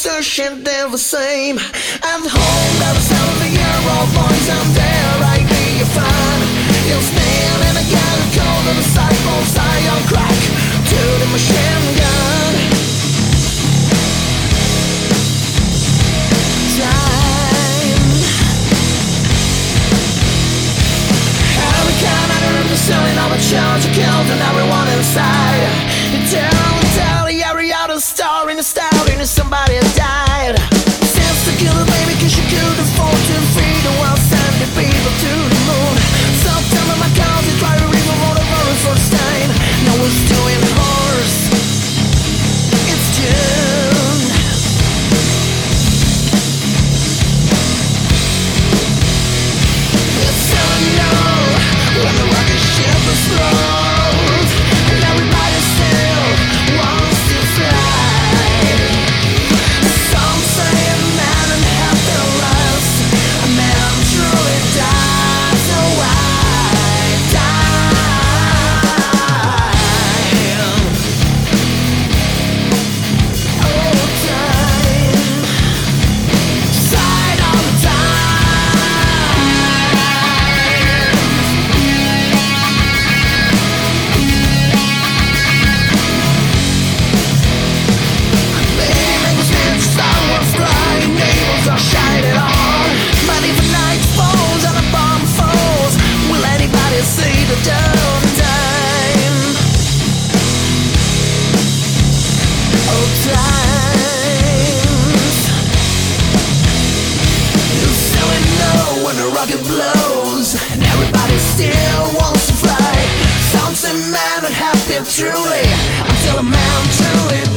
searching, they're the same. At home, there was sound of a year-old voice. I'm there, right there, you're fine. You'll stand in a gallon cold on the sidewalks, eye on crack to the machine gun. Time. Every kind I remember selling all the children killed and everyone inside. Tell every other story in the story that somebody has died. Since to kill a baby cause you could afford to feed the world, sending people to the moon. So tell me my cause, you try to read the road of our first time. No one's doing horse. It's June. It's so low when the rocket ship is float, and everybody still wants to fly. Some say a man in heaven lives, a man truly dies. So why die? Oh, time, side all the time. Lady makes men someone's flying, neighbors are shining on. But if the night falls and a bomb falls, will anybody see the dawn time? Oh, times. You still know when the rocket blows, and everybody still wants to fly. Some say man and happy truly, until a man truly